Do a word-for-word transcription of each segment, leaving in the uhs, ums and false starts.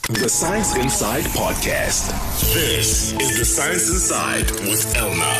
The Science Inside Podcast. This is The Science Inside with Elna.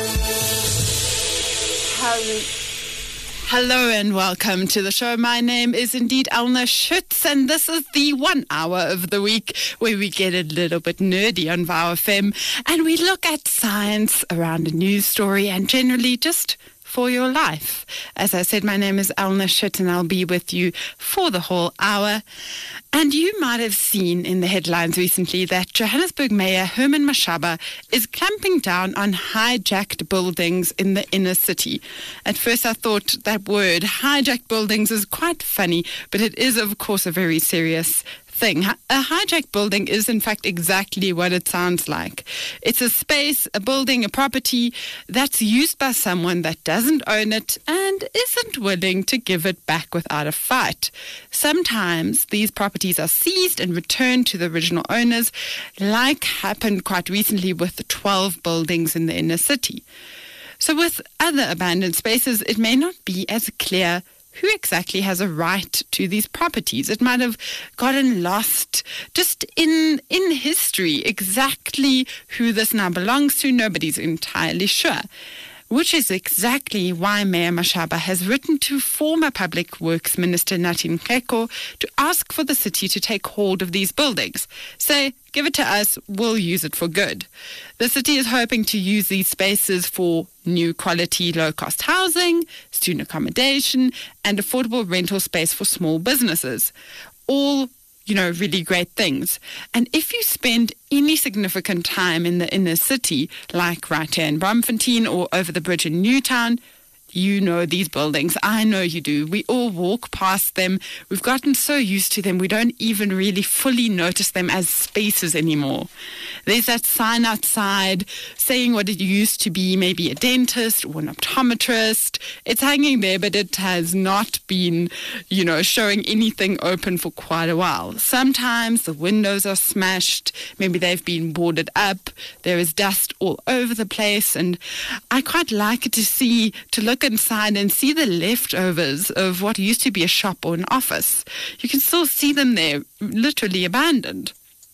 Hello and welcome to the show. My name is indeed Elna Schutz, and this is the one hour of the week where we get a little bit nerdy on V O W F M and we look at science around a news story and generally just for your life. As I said, my name is Elna Schutz and I'll be with you for the whole hour. And you might have seen in the headlines recently that Johannesburg Mayor Herman Mashaba is clamping down on hijacked buildings in the inner city. At first I thought that word, hijacked buildings, is quite funny, but it is of course a very serious thing. A hijacked building is in fact exactly what it sounds like. It's a space, a building, a property that's used by someone that doesn't own it and isn't willing to give it back without a fight. Sometimes these properties are seized and returned to the original owners, like happened quite recently with the twelve buildings in the inner city. So with other abandoned spaces, it may not be as clear who exactly has a right to these properties. It might have gotten lost just in in history. Exactly who this now belongs to, nobody's entirely sure. Which is exactly why Mayor Mashaba has written to former Public Works Minister Nathi Nhleko to ask for the city to take hold of these buildings. Say, give it to us, we'll use it for good. The city is hoping to use these spaces for new quality, low-cost housing, student accommodation, and affordable rental space for small businesses. All you know, really great things. And if you spend any significant time in the inner city, like right here in Braamfontein or over the bridge in Newtown, you know these buildings. I know you do. We all walk past them. We've gotten so used to them, we don't even really fully notice them as spaces anymore. There's that sign outside saying what it used to be, maybe a dentist or an optometrist. It's hanging there, but it has not been, you know, showing anything open for quite a while. Sometimes the windows are smashed. Maybe they've been boarded up. There is dust all over the place. And I quite like to see, to look inside and see the leftovers of what used to be a shop or an office. You can still see them there, literally abandoned.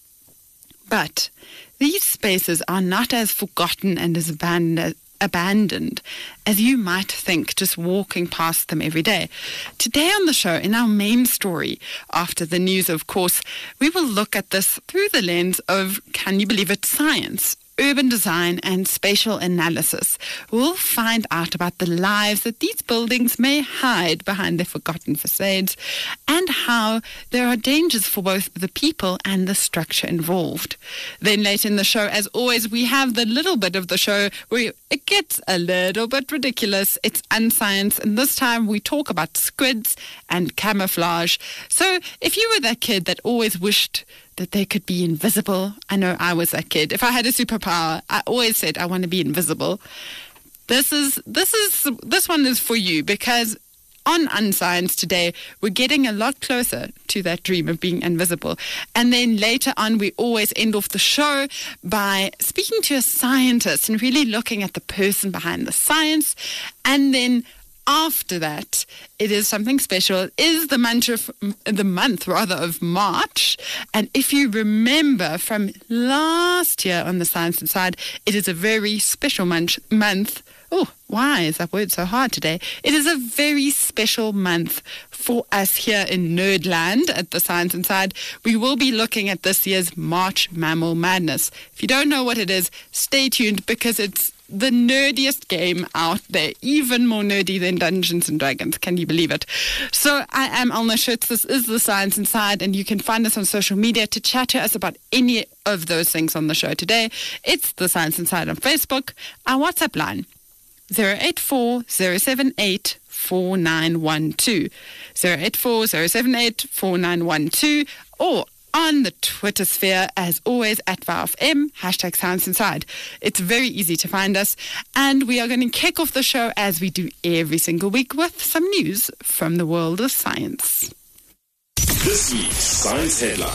But these spaces are not as forgotten and as abandoned abandoned as you might think just walking past them every day. Today on the show, in our main story, after the news, of course, we will look at this through the lens of, can you believe it, science, urban design and spatial analysis. We'll find out about the lives that these buildings may hide behind their forgotten facades and how there are dangers for both the people and the structure involved. Then later in the show, as always, we have the little bit of the show where it gets a little bit ridiculous. It's unscience, and this time we talk about squids and camouflage. So if you were that kid that always wished that they could be invisible. I know I was that kid. If I had a superpower, I always said I want to be invisible. This is this is this one is for you, because on Unscience today, we're getting a lot closer to that dream of being invisible. And then later on, we always end off the show by speaking to a scientist and really looking at the person behind the science. And then after that, it is something special. It is the month of, the month rather of March. And if you remember from last year on the Science Inside, it is a very special month. month. Oh, why is that word so hard today? It is a very special month for us here in Nerdland at the Science Inside. We will be looking at this year's March Mammal Madness. If you don't know what it is, stay tuned, because it's the nerdiest game out there, even more nerdy than Dungeons and Dragons. Can you believe it? So I am Elna Schutz. This is The Science Inside, and you can find us on social media to chat to us about any of those things on the show today. It's The Science Inside on Facebook. Our WhatsApp line, zero eight four, zero seven eight, four nine one two. zero eight four, zero seven eight, four nine one two. Or on the Twitter sphere, as always, at V O W F M, hashtag Science Inside. It's very easy to find us. And we are going to kick off the show, as we do every single week, with some news from the world of science. This week's Science Headline.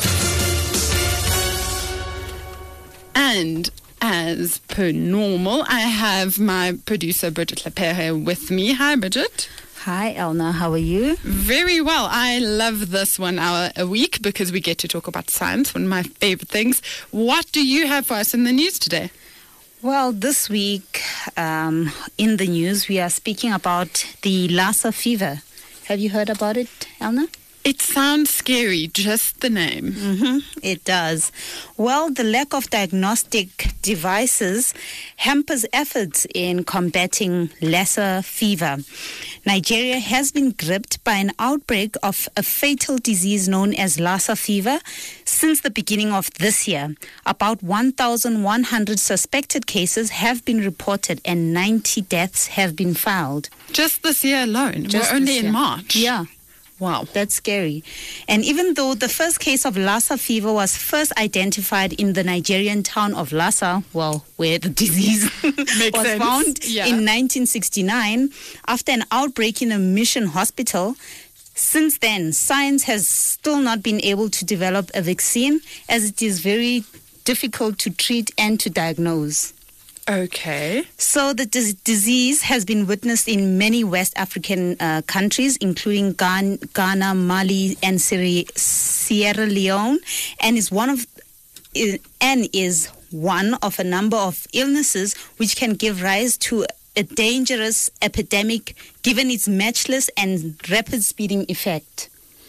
And as per normal, I have my producer, Bridget Lepere, with me. Hi, Bridget. Hi, Elna. How are you? Very well. I love this one hour a week because we get to talk about science, one of my favorite things. What do you have for us in the news today? Well, this week um, in the news, we are speaking about the Lassa fever. Have you heard about it, Elna? It sounds scary, just the name. Mm-hmm, it does. Well, the lack of diagnostic devices hampers efforts in combating Lassa fever. Nigeria has been gripped by an outbreak of a fatal disease known as Lassa fever since the beginning of this year. About one thousand one hundred suspected cases have been reported and ninety deaths have been filed. Just this year alone? Just We're only this in year. March? Yeah. Wow. That's scary. And even though the first case of Lassa fever was first identified in the Nigerian town of Lassa, well, where the disease was sense. found Yeah. in nineteen sixty-nine, after an outbreak in a mission hospital, since then, science has still not been able to develop a vaccine, as it is very difficult to treat and to diagnose. Okay. So the dis- disease has been witnessed in many West African uh, countries, including Ghana, Ghana, Mali, and Sierra, Sierra Leone, and is one of is, and is one of a number of illnesses which can give rise to a dangerous epidemic, given its matchless and rapid spreading effect.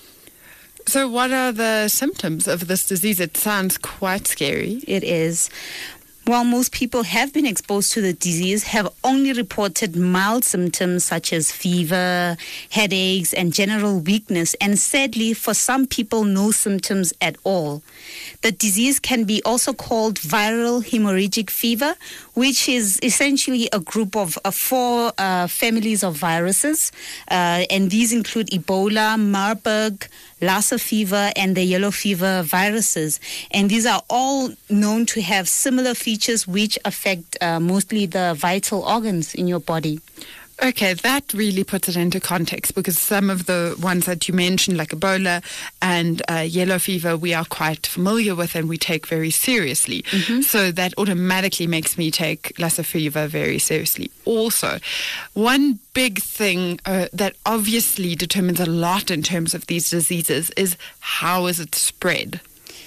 So what are the symptoms of this disease? It sounds quite scary. It is. While most people have been exposed to the disease, have only reported mild symptoms such as fever, headaches, and general weakness, and sadly, for some people, no symptoms at all. The disease can be also called viral hemorrhagic fever, which is essentially a group of uh, four uh, families of viruses, uh, and these include Ebola, Marburg, Lassa fever, and the yellow fever viruses. And these are all known to have similar features which affect uh, mostly the vital organs in your body. Okay, that really puts it into context because some of the ones that you mentioned, like Ebola and uh, yellow fever, we are quite familiar with and we take very seriously. Mm-hmm. So that automatically makes me take Lassa fever very seriously. Also, one big thing uh, that obviously determines a lot in terms of these diseases is how is it spread?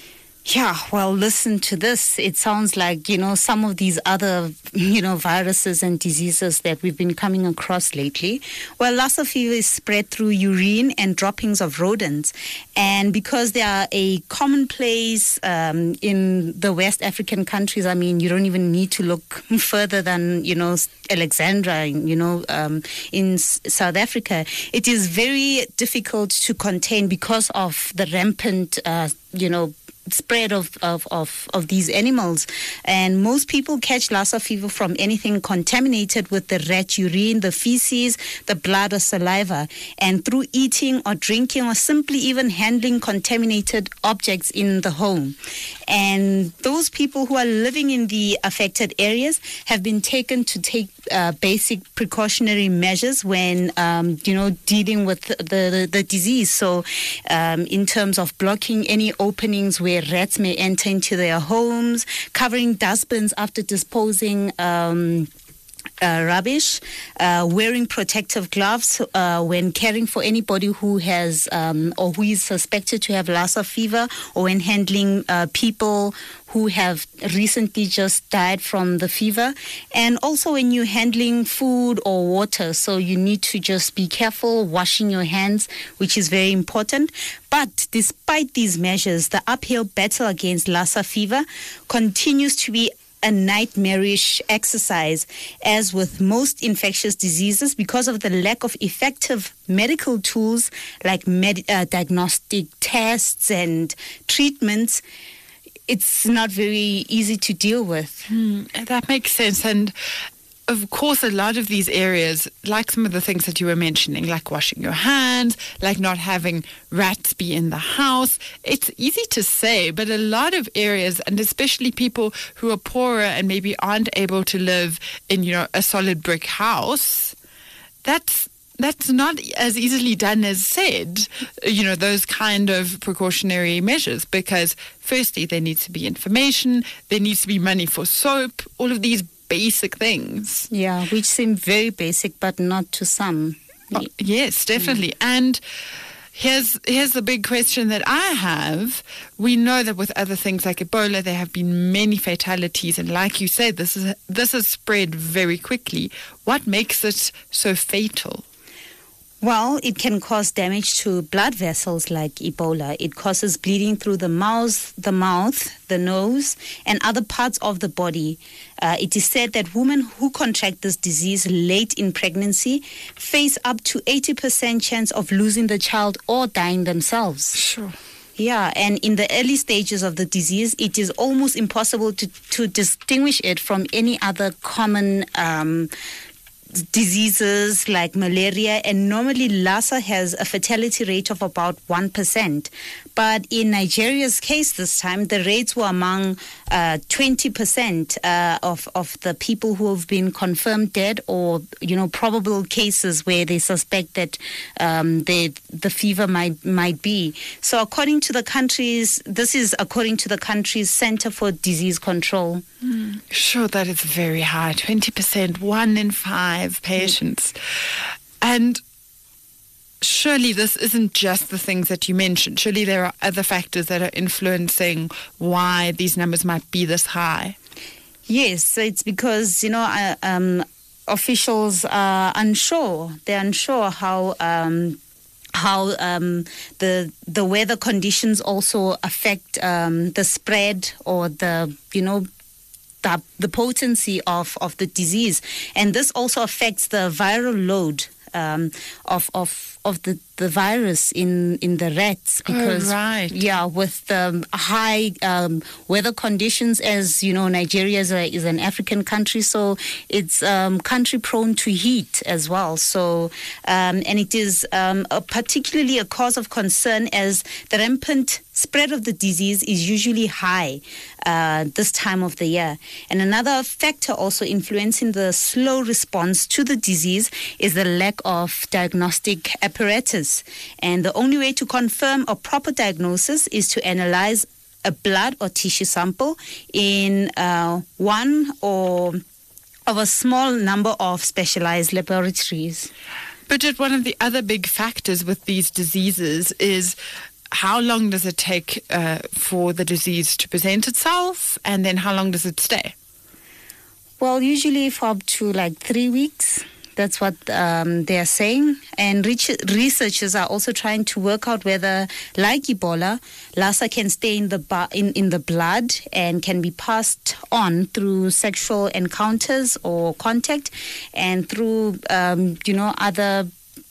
Yeah, well, listen to this. It sounds like, you know, some of these other, you know, viruses and diseases that we've been coming across lately. Well, Lassa fever is spread through urine and droppings of rodents. And because they are a commonplace um, in the West African countries, I mean, you don't even need to look further than, you know, Alexandra, you know, um, in S- South Africa. It is very difficult to contain because of the rampant, uh, you know, spread of, of, of, of these animals. And most people catch Lassa fever from anything contaminated with the rat urine, the feces, the blood or saliva, and through eating or drinking or simply even handling contaminated objects in the home. And those people who are living in the affected areas have been taken to take uh, basic precautionary measures when, um, you know, dealing with the, the, the disease. So um, in terms of blocking any openings where rats may enter into their homes, covering dustbins after disposing um, uh, rubbish, uh, wearing protective gloves uh, when caring for anybody who has um, or who is suspected to have Lassa fever, or when handling uh, people who have recently just died from the fever, and also when you're handling food or water. So you need to just be careful washing your hands, which is very important. But despite these measures, the uphill battle against Lassa fever continues to be a nightmarish exercise, as with most infectious diseases, because of the lack of effective medical tools like med- uh, diagnostic tests and treatments. It's not very easy to deal with. Mm, that makes sense. And of course, a lot of these areas, like some of the things that you were mentioning, like washing your hands, like not having rats be in the house, it's easy to say, but a lot of areas, and especially people who are poorer and maybe aren't able to live in, you know, a solid brick house, that's That's not as easily done as said, you know, those kind of precautionary measures, because firstly, there needs to be information, there needs to be money for soap, all of these basic things. Yeah, which seem very basic, but not to some. Oh, yes, definitely. Mm. And here's here's the big question that I have. We know that with other things like Ebola, there have been many fatalities, and like you said, this is this has spread very quickly. What makes it so fatal? Well, it can cause damage to blood vessels like Ebola. It causes bleeding through the mouth, the mouth, the nose, and other parts of the body. Uh, it is said that women who contract this disease late in pregnancy face up to eighty percent chance of losing the child or dying themselves. Sure. Yeah, and in the early stages of the disease, it is almost impossible to, to distinguish it from any other common um diseases like malaria, and normally Lassa has a fatality rate of about one percent. But in Nigeria's case this time, the rates were among uh, twenty percent uh, of, of the people who have been confirmed dead, or, you know, probable cases where they suspect that um, they, the fever might, might be. So according to the country's, this is according to the country's Center for Disease Control. Mm. Sure, that is very high. twenty percent, one in five patients. And surely this isn't just the things that you mentioned. Surely there are other factors that are influencing why these numbers might be this high. Yes, so it's because, you know, uh, um, officials are unsure. They're unsure how um, how um, the the weather conditions also affect um, the spread or the, you know, The, the potency of, of the disease. And this also affects the viral load um, of of of the, the virus in, in the rats. Because, oh, right. yeah, with the high um, weather conditions, as you know, Nigeria is, a, is an African country, so it's um, country prone to heat as well. So, um, and it is um, a particularly a cause of concern, as the rampant spread of the disease is usually high uh, this time of the year. And another factor also influencing the slow response to the disease is the lack of diagnostic apparatus. And the only way to confirm a proper diagnosis is to analyze a blood or tissue sample in uh, one or of a small number of specialized laboratories. But one of the other big factors with these diseases is how long does it take uh, for the disease to present itself, and then how long does it stay? Well, usually for up to like three weeks. That's what um, they are saying. And researchers are also trying to work out whether, like Ebola, Lassa can stay in the bu- in, in the blood and can be passed on through sexual encounters or contact, and through, um, you know, other...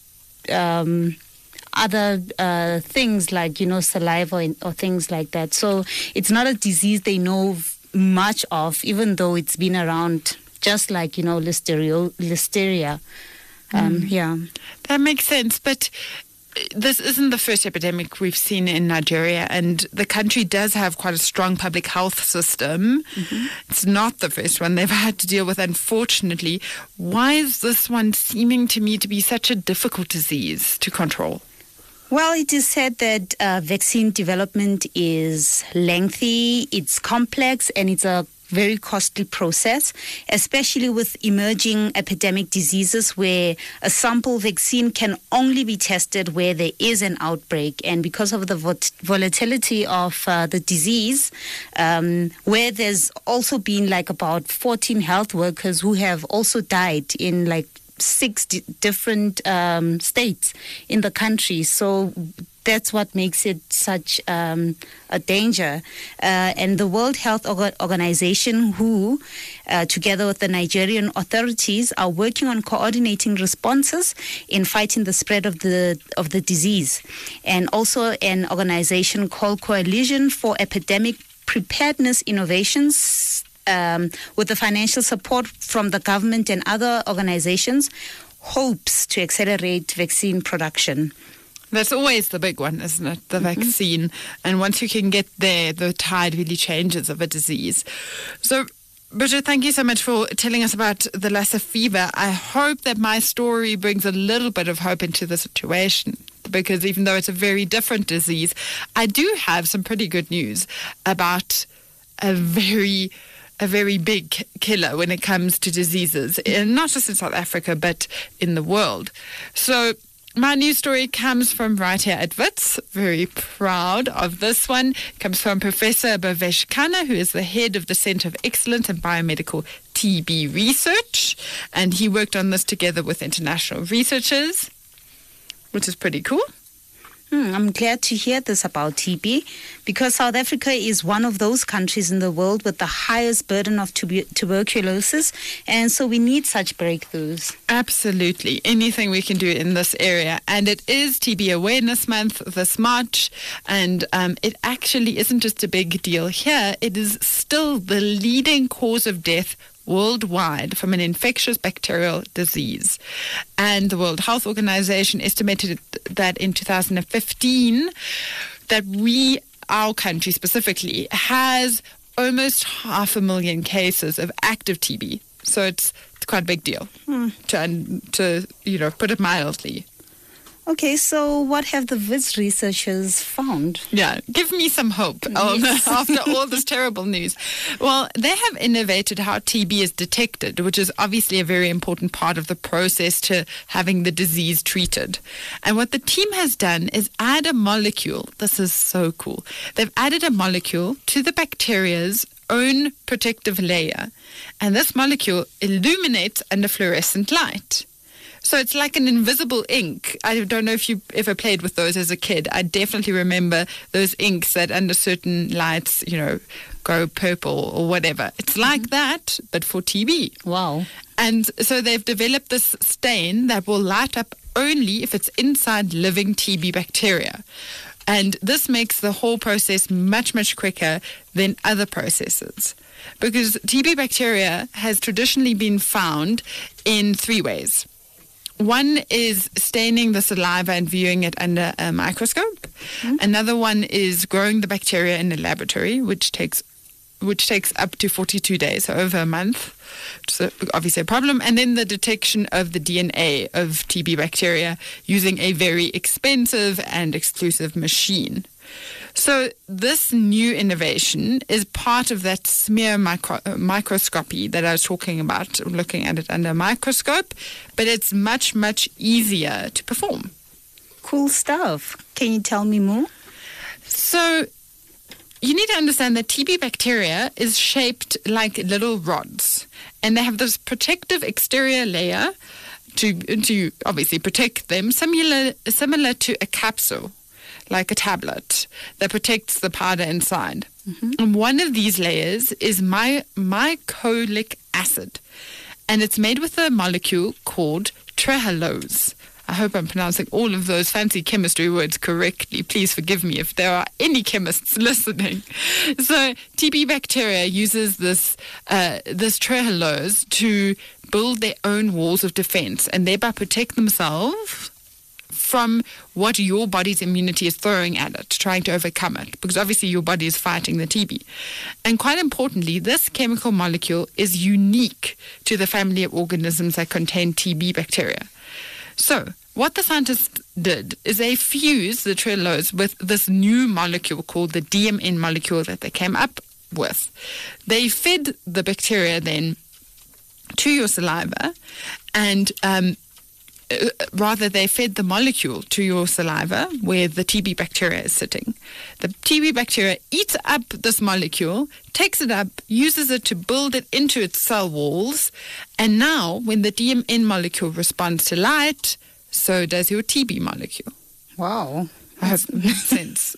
Um, other uh, things like, you know, saliva or, or things like that. So it's not a disease they know much of, even though it's been around, just like, you know, listeria. listeria. Um, mm. Yeah. That makes sense. But this isn't the first epidemic we've seen in Nigeria, and the country does have quite a strong public health system. Mm-hmm. It's not the first one they've had to deal with, unfortunately. Why is this one seeming to me to be such a difficult disease to control? Well, it is said that uh, vaccine development is lengthy, it's complex, and it's a very costly process, especially with emerging epidemic diseases where a sample vaccine can only be tested where there is an outbreak. And because of the vot- volatility of uh, the disease, um, where there's also been like about fourteen health workers who have also died in like six d- different um, states in the country. So that's what makes it such um, a danger. Uh, and the World Health Org- Organization, W H O, uh, together with the Nigerian authorities, are working on coordinating responses in fighting the spread of the of the disease. And also an organization called Coalition for Epidemic Preparedness Innovations, Um, with the financial support from the government and other organizations, hopes to accelerate vaccine production. That's always the big one, isn't it? The Mm-hmm. vaccine. And once you can get there, the tide really changes of a disease. So, Bridget, thank you so much for telling us about the Lassa fever. I hope that my story brings a little bit of hope into the situation, because even though it's a very different disease, I do have some pretty good news about a very a very big killer when it comes to diseases, and not just in South Africa, but in the world. So my news story comes from right here at Wits. Very proud of this one. It comes from Professor Bhavesh Khanna, who is the head of the Center of Excellence in Biomedical T B Research. And he worked on this together with international researchers, which is pretty cool. Hmm, I'm glad to hear this about T B, because South Africa is one of those countries in the world with the highest burden of tuber- tuberculosis, and so we need such breakthroughs. Absolutely. Anything we can do in this area. And it is T B Awareness Month this March, and um, it actually isn't just a big deal here. It is still the leading cause of death worldwide from an infectious bacterial disease. And the World Health Organization estimated that in two thousand fifteen that we, our country specifically, has almost half a million cases of active T B. So it's, it's quite a big deal, hmm. to, to, you know, put it mildly. Okay, so what have the Wits researchers found? Yeah, give me some hope um, yes. after all this terrible news. Well, they have innovated how T B is detected, which is obviously a very important part of the process to having the disease treated. And what the team has done is add a molecule. This is so cool. They've added a molecule to the bacteria's own protective layer. And this molecule illuminates under fluorescent light. So it's like an invisible ink. I don't know if you ever played with those as a kid. I definitely remember those inks that under certain lights, you know, go purple or whatever. It's like mm-hmm. that, but for T B. Wow. And so they've developed this stain that will light up only if it's inside living T B bacteria. And this makes the whole process much, much quicker than other processes. Because T B bacteria has traditionally been found in three ways. One is staining the saliva and viewing it under a microscope. Mm-hmm. Another one is growing the bacteria in a laboratory, which takes which takes up to forty-two days, so over a month. So obviously a problem. And then the detection of the D N A of T B bacteria using a very expensive and exclusive machine. So this new innovation is part of that smear micro- microscopy that I was talking about, looking at it under a microscope, but it's much, much easier to perform. Cool stuff. Can you tell me more? So you need to understand that T B bacteria is shaped like little rods, and they have this protective exterior layer to, to obviously protect them, similar, similar to a capsule, like a tablet that protects the powder inside. Mm-hmm. And one of these layers is my, mycolic acid, and it's made with a molecule called trehalose. I hope I'm pronouncing all of those fancy chemistry words correctly. Please forgive me if there are any chemists listening. So T B bacteria uses this uh, this trehalose to build their own walls of defense and thereby protect themselves from what your body's immunity is throwing at it, trying to overcome it, because obviously your body is fighting the T B. And quite importantly, this chemical molecule is unique to the family of organisms that contain T B bacteria. So what the scientists did is they fused the trehalose with this new molecule called the D M N molecule that they came up with. They fed the bacteria then to your saliva, and um, Uh, rather they fed the molecule to your saliva where the T B bacteria is sitting. The T B bacteria eats up this molecule, takes it up, uses it to build it into its cell walls, and now when the D M N molecule responds to light, so does your T B molecule. Wow. I hope that makes sense.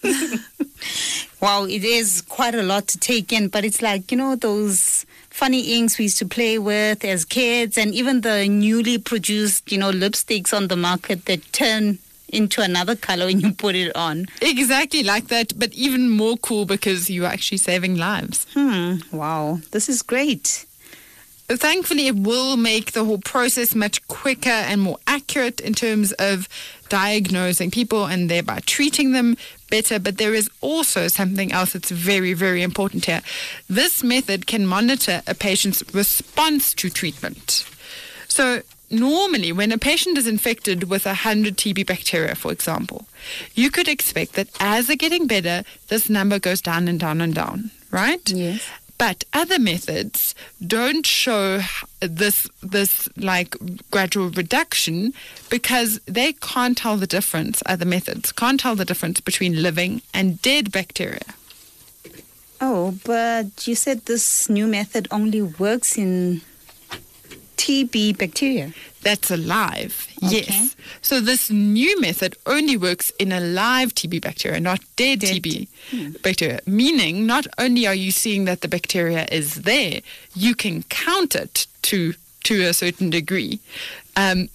Wow, it is quite a lot to take in, but it's like, you know, those funny inks we used to play with as kids, and even the newly produced, you know, lipsticks on the market that turn into another color when you put it on. Exactly like that, but even more cool because you're actually saving lives. Hmm, wow, this is great. Thankfully, it will make the whole process much quicker and more accurate in terms of diagnosing people and thereby treating them better. But there is also something else that's very, very important here. This method can monitor a patient's response to treatment. So normally, when a patient is infected with one hundred T B bacteria, for example, you could expect that as they're getting better, this number goes down and down and down, right? Yes. But other methods don't show this this like gradual reduction because they can't tell the difference. Other methods can't tell the difference between living and dead bacteria. Oh, but you said this new method only works in T B bacteria. That's alive, Okay. yes. So this new method only works in a live T B bacteria, not dead, Dead. T B bacteria. Meaning, not only are you seeing that the bacteria is there, you can count it to to a certain degree. Um,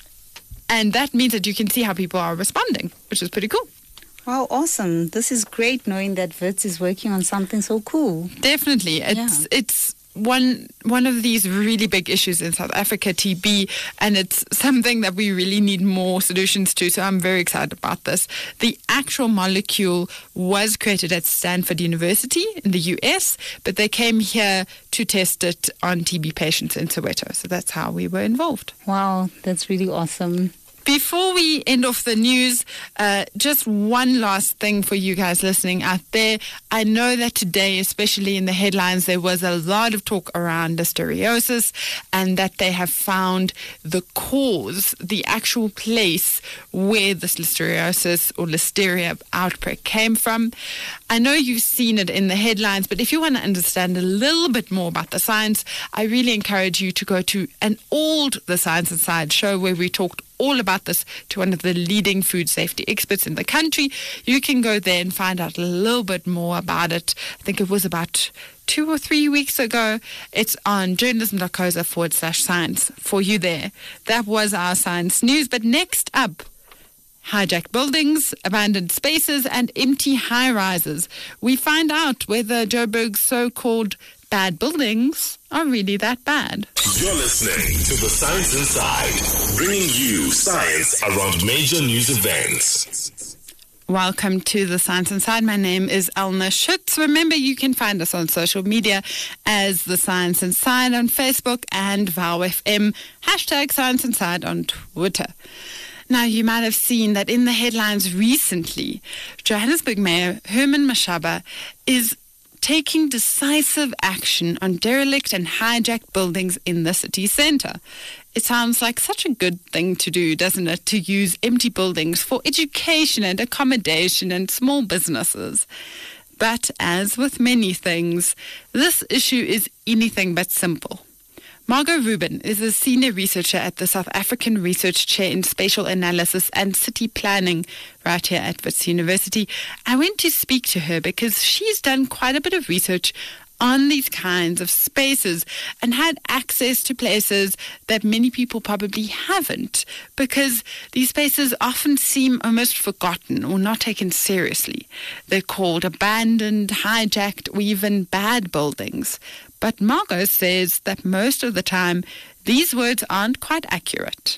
and that means that you can see how people are responding, which is pretty cool. Wow, awesome. This is great knowing that Wits is working on something so cool. Definitely. It's Yeah. it's one one of these really big issues in South Africa, T B, and it's something that we really need more solutions to. So I'm very excited about this. The actual molecule was created at Stanford University in the U S, but they came here to test it on T B patients in Soweto. So that's how we were involved. Wow, that's really awesome. Before we end off the news, uh, just one last thing for you guys listening out there. I know that today, especially in the headlines, there was a lot of talk around listeriosis and that they have found the cause, the actual place where this listeriosis or listeria outbreak came from. I know you've seen it in the headlines, but if you want to understand a little bit more about the science, I really encourage you to go to an old The Science Inside show where we talked all about this to one of the leading food safety experts in the country. You can go there and find out a little bit more about it. I think it was about two or three weeks ago. It's on journalism.coza forward slash science for you there. That was our science news. But next up, hijacked buildings, abandoned spaces, and empty high-rises. We find out whether Joburg's so-called bad buildings are really that bad. You're listening to The Science Inside, bringing you science around major news events. Welcome to The Science Inside. My name is Elna Schutz. Remember, you can find us on social media as The Science Inside on Facebook and Vow F M, hashtag Science Inside on Twitter. Now, you might have seen that in the headlines recently, Johannesburg Mayor Herman Mashaba is taking decisive action on derelict and hijacked buildings in the city centre. It sounds like such a good thing to do, doesn't it, to use empty buildings for education and accommodation and small businesses. But as with many things, this issue is anything but simple. Margot Rubin is a senior researcher at the South African Research Chair in Spatial Analysis and City Planning right here at Wits University. I went to speak to her because she's done quite a bit of research on these kinds of spaces and had access to places that many people probably haven't, because these spaces often seem almost forgotten or not taken seriously. They're called abandoned, hijacked, or even bad buildings. But Margot says that most of the time, these words aren't quite accurate.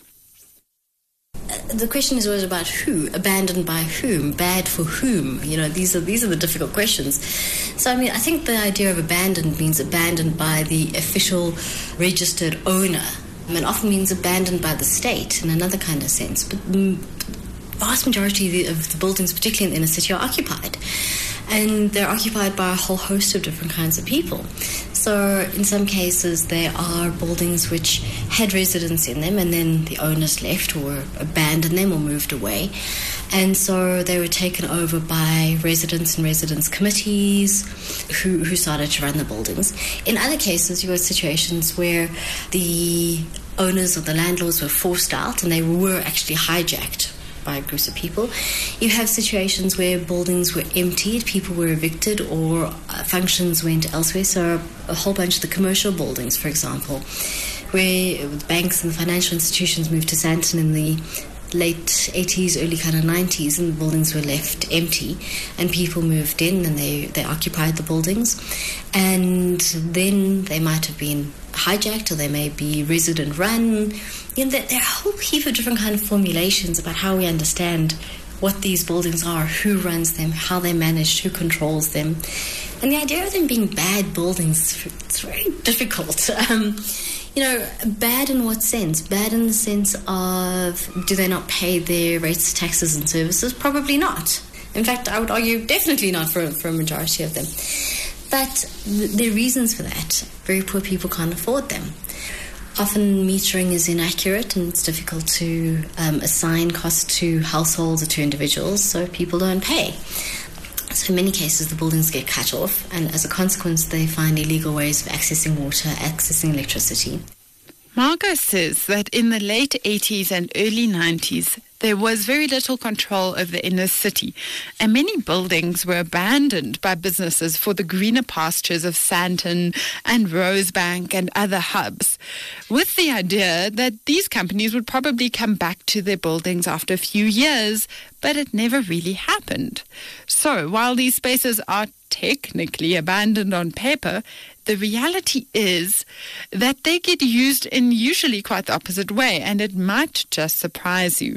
The question is always about who, abandoned by whom, bad for whom. You know, these are these are the difficult questions. So, I mean, I think the idea of abandoned means abandoned by the official registered owner, and often means abandoned by the state in another kind of sense. But the vast majority of the buildings, particularly in the inner city, are occupied. And they're occupied by a whole host of different kinds of people. So in some cases, there are buildings which had residents in them and then the owners left or abandoned them or moved away. And so they were taken over by residents and residents committees who, who started to run the buildings. In other cases, you had situations where the owners or the landlords were forced out and they were actually hijacked by groups of people. You have situations where buildings were emptied, people were evicted, or uh, functions went elsewhere. So a whole bunch of the commercial buildings, for example, where banks and financial institutions moved to Sandton in the late eighties, early kind of nineties, and the buildings were left empty, and people moved in and they, they occupied the buildings. And then they might have been hijacked, or they may be resident run. You know, there, there are a whole heap of different kind of formulations about how we understand what these buildings are, who runs them, how they're managed, who controls them. And the idea of them being bad buildings, it's very difficult. Um, you know, bad in what sense? Bad in the sense of, do they not pay their rates, taxes and services? Probably not. In fact, I would argue definitely not for, for a majority of them. But th- there are reasons for that. Very poor people can't afford them. Often metering is inaccurate and it's difficult to um, assign costs to households or to individuals, so people don't pay. So in many cases, the buildings get cut off, and as a consequence, they find illegal ways of accessing water, accessing electricity. Margot says that in the late eighties and early nineties, there was very little control over the inner city, and many buildings were abandoned by businesses for the greener pastures of Sandton and Rosebank and other hubs, with the idea that these companies would probably come back to their buildings after a few years, but it never really happened. So while these spaces are technically abandoned on paper, the reality is that they get used in usually quite the opposite way, and it might just surprise you.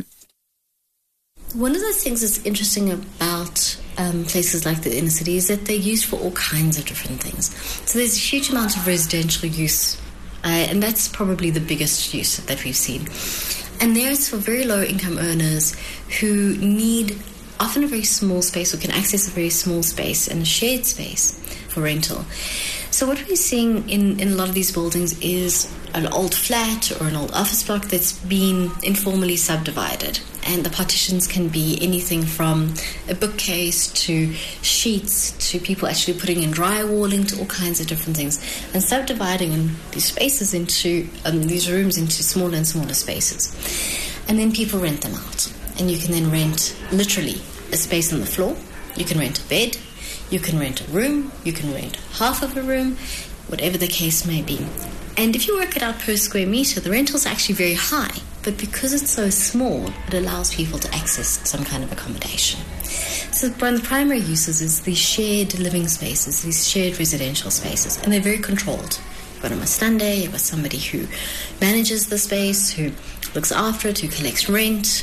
One of the things that's interesting about um, places like the inner city is that they're used for all kinds of different things. So there's a huge amount of residential use, uh, and that's probably the biggest use that we've seen. And there's for very low income earners who need often a very small space or can access a very small space and a shared space for rental. So what we're seeing in, in a lot of these buildings is an old flat or an old office block that's been informally subdivided. And the partitions can be anything from a bookcase to sheets to people actually putting in drywalling to all kinds of different things. And subdividing in these spaces into, um, these rooms into smaller and smaller spaces. And then people rent them out. And you can then rent literally a space on the floor. You can rent a bed. You can rent a room. You can rent half of a room, whatever the case may be. And if you work it out per square meter, the rental's actually very high. But because it's so small, it allows people to access some kind of accommodation. So one of the primary uses is these shared living spaces, these shared residential spaces. And they're very controlled. You've got a mastande, you've got somebody who manages the space, who looks after it, who collects rent,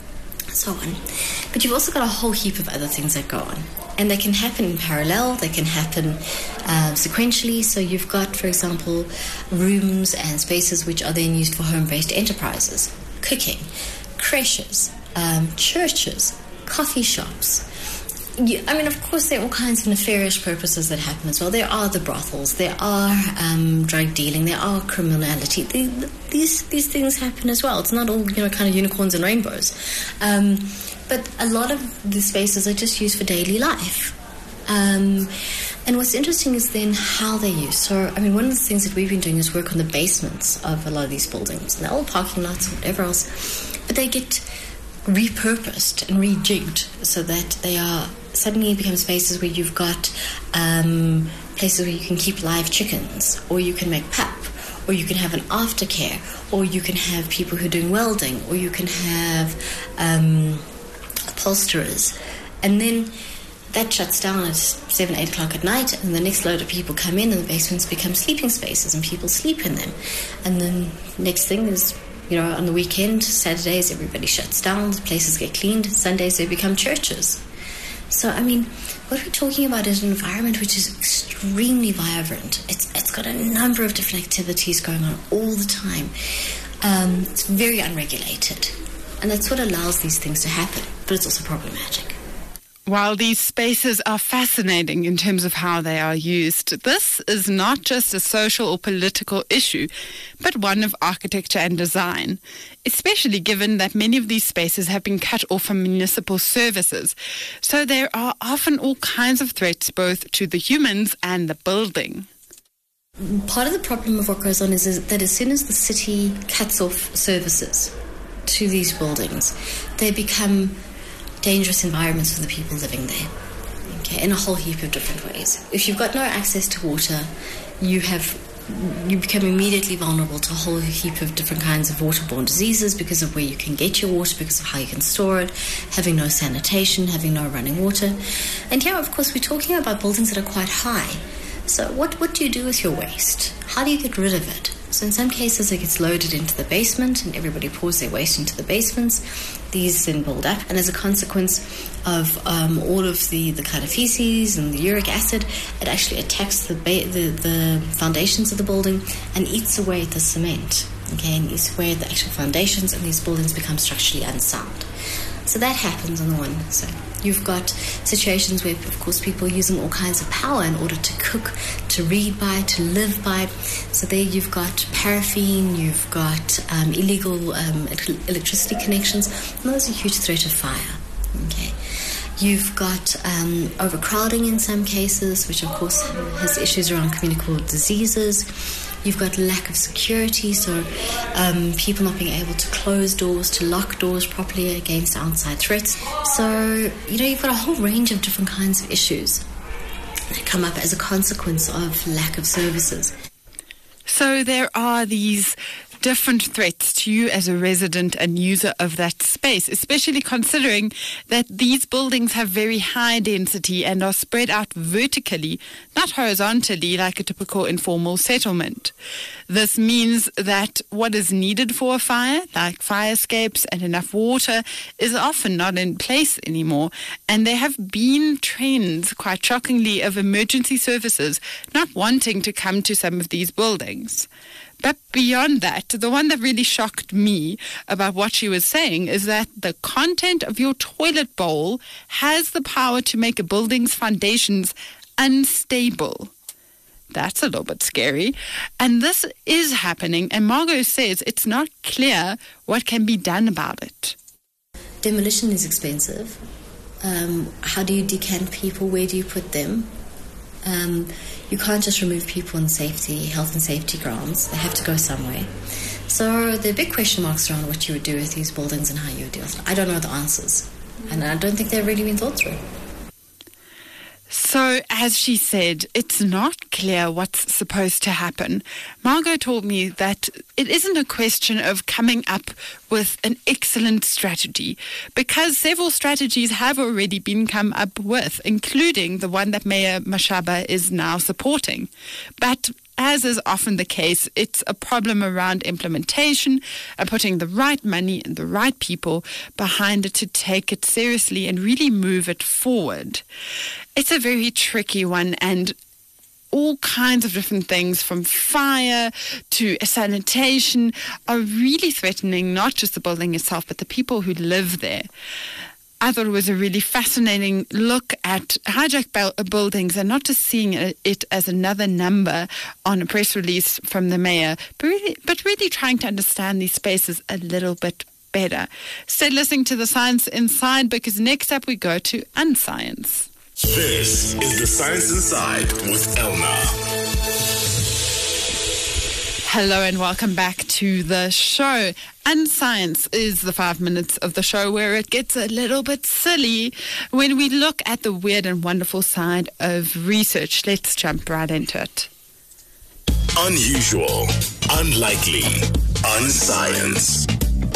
so on. But you've also got a whole heap of other things that go on. And they can happen in parallel, they can happen uh, sequentially. So you've got, for example, rooms and spaces which are then used for home-based enterprises, cooking, creches, um, churches, coffee shops. You, I mean, of course, there are all kinds of nefarious purposes that happen as well. There are the brothels, there are um, drug dealing, there are criminality. They, these these things happen as well. It's not all, you know, kind of unicorns and rainbows. Um, but a lot of the spaces are just used for daily life. Um, and what's interesting is then how they're used. So, I mean, one of the things that we've been doing is work on the basements of a lot of these buildings. And they're all parking lots or whatever else. But they get repurposed and rejigged so that they are suddenly become spaces where you've got um, places where you can keep live chickens, or you can make pap, or you can have an aftercare, or you can have people who are doing welding, or you can have um, upholsterers. And then that shuts down at seven, eight o'clock at night, and the next load of people come in and the basements become sleeping spaces and people sleep in them. And then next thing is, you know, on the weekend, Saturdays, everybody shuts down, the places get cleaned, Sundays they become churches. So, I mean, what we're talking about is an environment which is extremely vibrant. It's It's got a number of different activities going on all the time. Um, it's very unregulated. And that's what allows these things to happen. But it's also problematic. While these spaces are fascinating in terms of how they are used, this is not just a social or political issue, but one of architecture and design, especially given that many of these spaces have been cut off from municipal services. So there are often all kinds of threats both to the humans and the building. Part of the problem of what goes on is, is that as soon as the city cuts off services to these buildings, they become dangerous environments for the people living there, okay, in a whole heap of different ways. If you've got no access to water, you have you become immediately vulnerable to a whole heap of different kinds of waterborne diseases because of where you can get your water, because of how you can store it, having no sanitation, having no running water. And here, of course, we're talking about buildings that are quite high. So what, what do you do with your waste? How do you get rid of it? So in some cases it gets loaded into the basement and everybody pours their waste into the basements. These then build up, and as a consequence of um, all of the, the kind of feces and the uric acid, it actually attacks the, ba- the the foundations of the building and eats away at the cement, okay, and eats away at the actual foundations, and these buildings become structurally unsound. So that happens on the one side. You've got situations where, of course, people are using all kinds of power in order to cook, to read by, to live by. So there you've got paraffin, you've got um, illegal um, electricity connections, and those are a huge threat of fire. Okay. You've got um, overcrowding in some cases, which of course has issues around communicable diseases. You've got lack of security, so um, people not being able to close doors, to lock doors properly against outside threats. So, you know, you've got a whole range of different kinds of issues that come up as a consequence of lack of services. So there are these different threats to you as a resident and user of that space, especially considering that these buildings have very high density and are spread out vertically, not horizontally like a typical informal settlement. This means that what is needed for a fire, like fire escapes and enough water, is often not in place anymore. And there have been trends, quite shockingly, of emergency services not wanting to come to some of these buildings. But beyond that, the one that really shocked me about what she was saying is that the content of your toilet bowl has the power to make a building's foundations unstable. That's a little bit scary. And this is happening, and Margot says it's not clear what can be done about it. Demolition is expensive. Um, how do you decant people? Where do you put them? Um, you can't just remove people on safety, health and safety grounds. They have to go somewhere. So there are big question marks around what you would do with these buildings and how you would deal with it. I don't know the answers. And I don't think they've really been thought through. So, as she said, it's not clear what's supposed to happen. Margot told me that it isn't a question of coming up with an excellent strategy, because several strategies have already been come up with, including the one that Mayor Mashaba is now supporting. But as is often the case, it's a problem around implementation and putting the right money and the right people behind it to take it seriously and really move it forward. It's a very tricky one, and all kinds of different things from fire to sanitation are really threatening not just the building itself, but the people who live there. I thought it was a really fascinating look at hijacked buildings and not just seeing it as another number on a press release from the mayor, but really, but really trying to understand these spaces a little bit better. Stay listening to The Science Inside, because next up we go to Unscience. This is The Science Inside with Elna. Hello and welcome back to the show. Unscience is the five minutes of the show where it gets a little bit silly when we look at the weird and wonderful side of research. Let's jump right into it. Unusual, unlikely, unscience.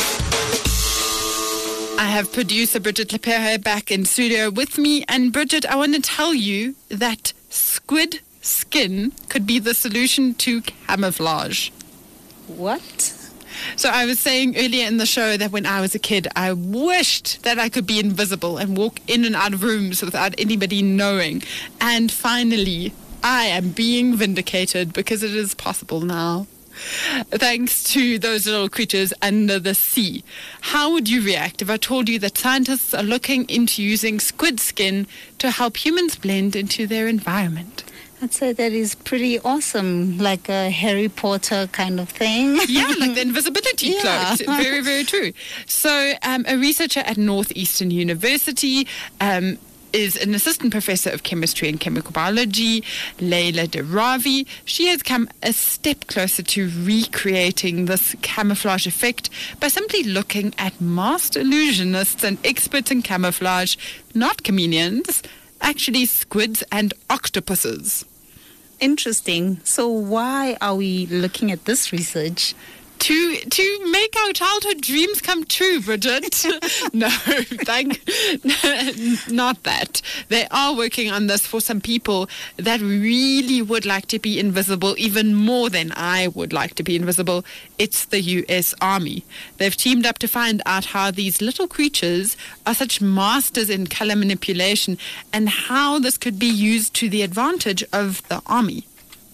I have producer Bridget Lepere back in studio with me. And Bridget, I want to tell you that squid skin could be the solution to camouflage. What? So I was saying earlier in the show that when I was a kid, I wished that I could be invisible and walk in and out of rooms without anybody knowing. And finally, I am being vindicated because it is possible now. Thanks to those little creatures under the sea. How would you react if I told you that scientists are looking into using squid skin to help humans blend into their environment? I'd say that is pretty awesome, like a Harry Potter kind of thing. Yeah, like the invisibility Yeah. cloak. Very, very true. So um, a researcher at Northeastern University um, is an assistant professor of chemistry and chemical biology, Leila Deravi. She has come a step closer to recreating this camouflage effect by simply looking at master illusionists and experts in camouflage, not chameleons, actually squids and octopuses. Interesting. So why are we looking at this research? To to make our childhood dreams come true, Bridget. No, thank, not that. They are working on this for some people that really would like to be invisible, even more than I would like to be invisible. It's the U S Army. They've teamed up to find out how these little creatures are such masters in color manipulation and how this could be used to the advantage of the Army.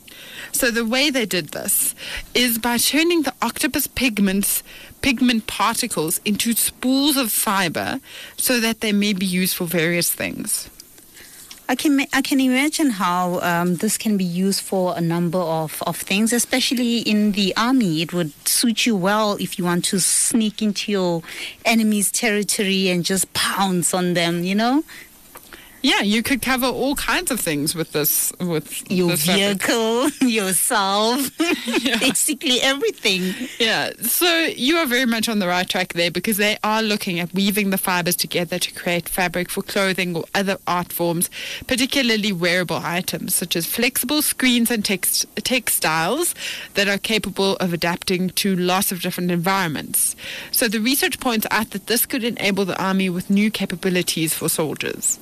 So the way they did this is by turning the octopus pigments, pigment particles into spools of fiber so that they may be used for various things. I can I can imagine how um, this can be used for a number of, of things, especially in the army. It would suit you well if you want to sneak into your enemy's territory and just pounce on them, you know? Yeah, you could cover all kinds of things with this. With your this vehicle, yourself, yeah. basically everything. Yeah, so you are very much on the right track there because they are looking at weaving the fibers together to create fabric for clothing or other art forms, particularly wearable items such as flexible screens and text- textiles that are capable of adapting to lots of different environments. So the research points out that this could enable the army with new capabilities for soldiers.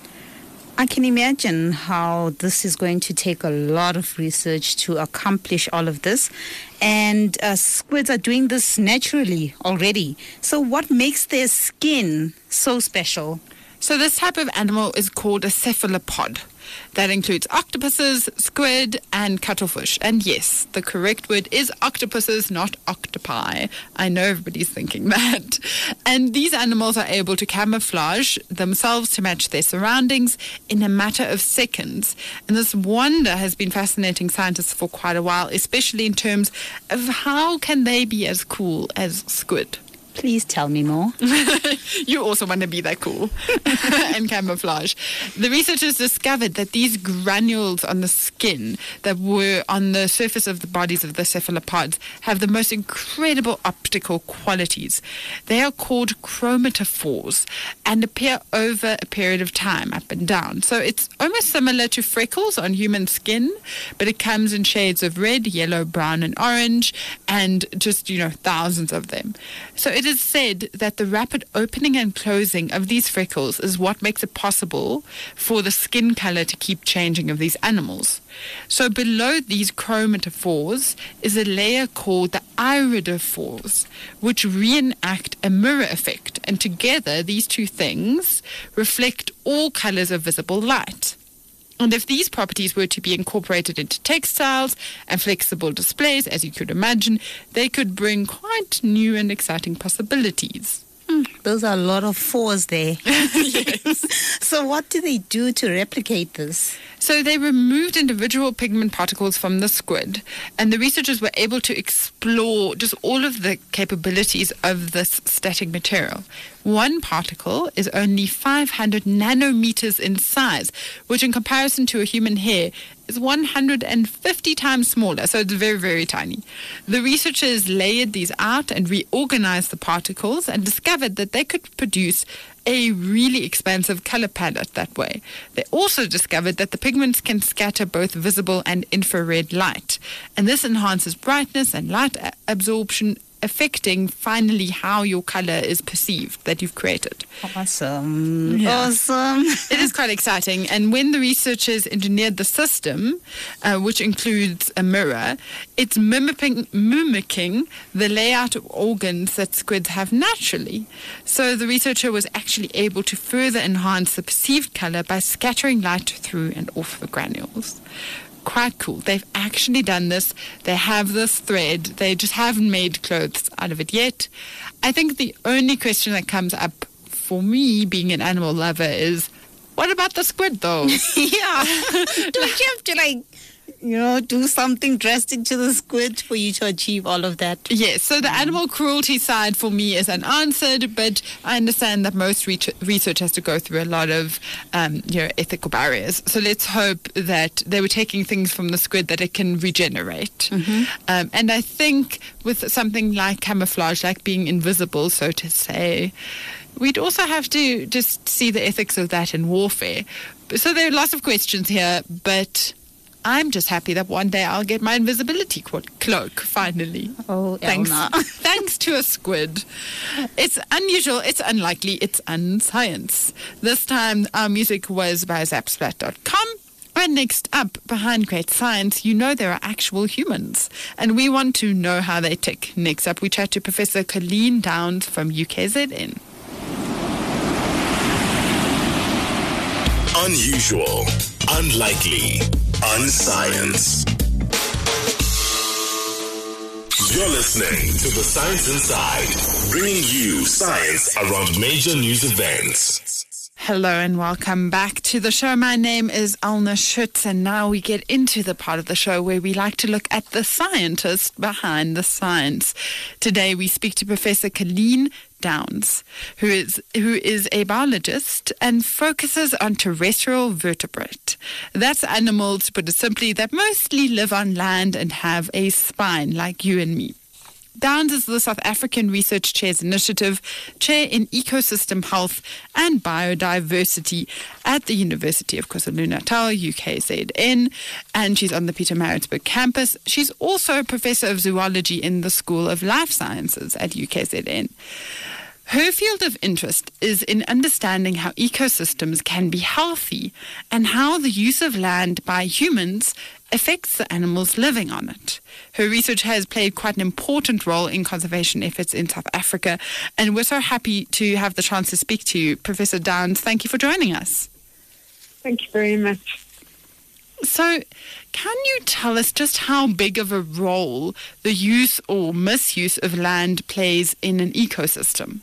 I can imagine how this is going to take a lot of research to accomplish all of this. And uh, squids are doing this naturally already. So what makes their skin so special? So this type of animal is called a cephalopod. That includes octopuses, squid, and cuttlefish. And yes, the correct word is octopuses, not octopi. I know everybody's thinking that. And these animals are able to camouflage themselves to match their surroundings in a matter of seconds. And this wonder has been fascinating scientists for quite a while, especially in terms of how can they be as cool as squid. Please tell me more. You also want to be that cool and camouflage. The researchers discovered that these granules on the skin that were on the surface of the bodies of the cephalopods have the most incredible optical qualities. They are called chromatophores and appear over a period of time, up and down. So it's almost similar to freckles on human skin, but it comes in shades of red, yellow, brown, and orange, and just, you know, thousands of them. So it is said that the rapid opening and closing of these freckles is what makes it possible for the skin color to keep changing of these animals. So below these chromatophores is a layer called the iridophores, which reenact a mirror effect. And together, these two things reflect all colors of visible light. And if these properties were to be incorporated into textiles and flexible displays, as you could imagine, they could bring quite new and exciting possibilities. Mm, those are a lot of fours there. Yes. So what do they do to replicate this? So they removed individual pigment particles from the squid, and the researchers were able to explore just all of the capabilities of this static material. One particle is only five hundred nanometers in size, which in comparison to a human hair is one hundred fifty times smaller, so it's very, very tiny. The researchers layered these out and reorganized the particles and discovered that they could produce a really expansive color palette that way. They also discovered that the pigments can scatter both visible and infrared light, and this enhances brightness and light a- absorption, affecting finally how your color is perceived that you've created. Awesome. Yeah. Awesome. It is quite exciting. And when the researchers engineered the system, uh, which includes a mirror, it's mimicking, mimicking the layout of organs that squids have naturally. So the researcher was actually able to further enhance the perceived color by scattering light through and off the granules. Quite cool. They've actually done this. They have this thread. They just haven't made clothes out of it yet. I think the only question that comes up for me, being an animal lover, is what about the squid, though? Yeah. Don't you have to, like, you know, do something drastic to the squid for you to achieve all of that? Yes, so the animal cruelty side for me is unanswered, but I understand that most re- research has to go through a lot of um, you know, ethical barriers. So let's hope that they were taking things from the squid that it can regenerate. Mm-hmm. Um, and I think with something like camouflage, like being invisible, so to say, we'd also have to just see the ethics of that in warfare. So there are lots of questions here, but I'm just happy that one day I'll get my invisibility cloak, finally. Oh, thanks, Elna. thanks to a squid. It's unusual, it's unlikely, it's unscience. This time, our music was by zapsplat dot com. And next up, behind great science, you know there are actual humans. And we want to know how they tick. Next up, we chat to Professor Colleen Downs from U K Z N. Unusual, unlikely, unscience. You're listening to The Science Inside, bringing you science around major news events. Hello and welcome back to the show. My name is Alna Schutz, and now we get into the part of the show where we like to look at the scientist behind the science. Today we speak to Professor Colleen Downs, who is who is a biologist and focuses on terrestrial vertebrate. That's animals, to put it simply, that mostly live on land and have a spine like you and me. Downs is the South African Research Chair's Initiative, Chair in Ecosystem Health and Biodiversity at the University of KwaZulu-Natal, U K Z N, and she's on the Pietermaritzburg campus. She's also a Professor of Zoology in the School of Life Sciences at U K Z N. Her field of interest is in understanding how ecosystems can be healthy and how the use of land by humans affects the animals living on it. Her research has played quite an important role in conservation efforts in South Africa, and we're so happy to have the chance to speak to you. Professor Downs, thank you for joining us. Thank you very much. So, can you tell us just how big of a role the use or misuse of land plays in an ecosystem?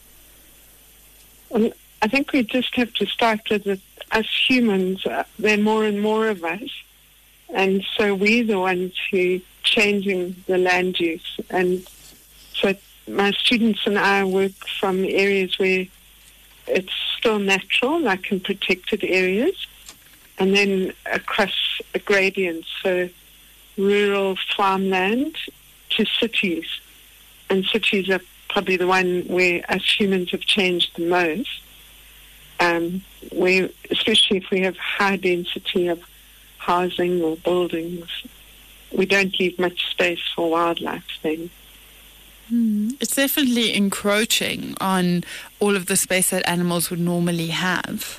Well, I think we just have to start with it. As humans, uh, there are more and more of us. And so we're the ones who are changing the land use. And so my students and I work from areas where it's still natural, like in protected areas, and then across a gradient, so rural farmland to cities. And cities are probably the one where us humans have changed the most, um, where, especially if we have high density of housing or buildings, we don't leave much space for wildlife then. Hmm. It's definitely encroaching on all of the space that animals would normally have.